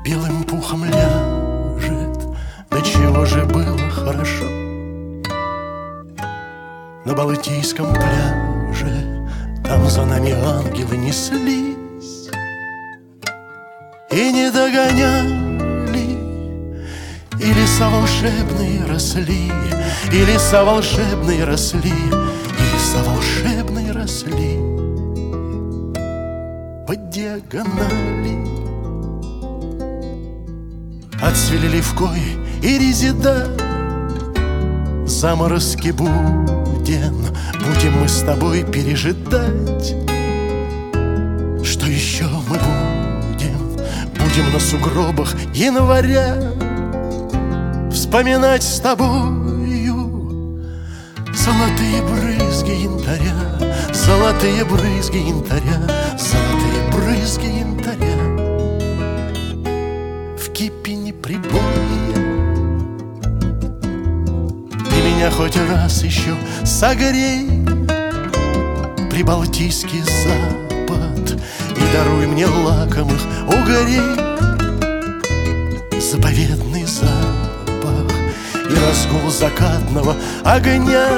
белым пухом ляжет. Да чего же было хорошо на Балтийском пляже. Там за нами ангелы неслись и не догоняли. И леса волшебные росли, и леса волшебные росли, и леса волшебные росли по диагонали. Отцвели левкой и резида, заморозки будем мы с тобой пережидать. Что еще мы будем? Будем на сугробах января вспоминать с тобою золотые брызги янтаря, золотые брызги янтаря, золотые брызги янтаря в кипени прибоя. Ты меня хоть раз еще согрей, Прибалтийский запад, и даруй мне лакомых угорей, заповедный запах и разгул закатного огня,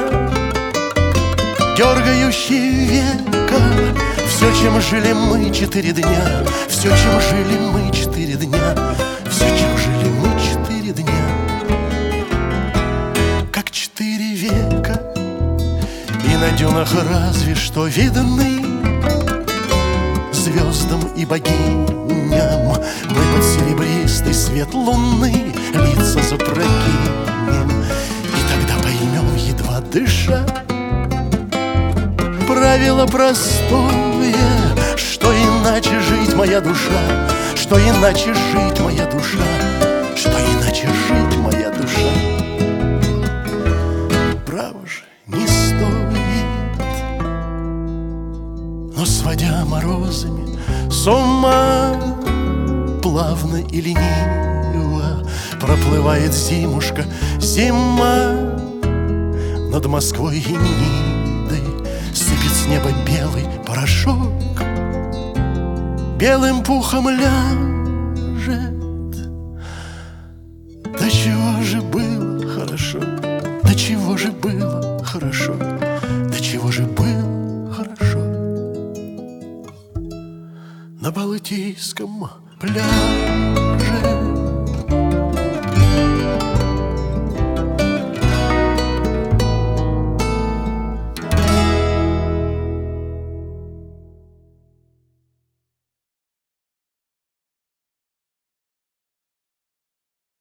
дергающий века. Все, чем жили мы 4 дня, все, чем жили мы 4 дня, все, чем жили мы 4 дня, как 4 века. И на дюнах разве что видны звездам и богиням мы под серебристый свет луны лица запрокинем, и тогда поймем, едва дыша, правило простое, что иначе жить моя душа, что иначе жить моя душа, что иначе жить моя душа. Право же не стоит, но сводя морозами с ума, плавно и лениво проплывает зимушка, зима. Над Москвой и Нидой сыпет с неба белый порошок, белым пухом ляжет. Да чего же было хорошо, да чего же было хорошо, да чего же было хорошо на Балтийском пляже.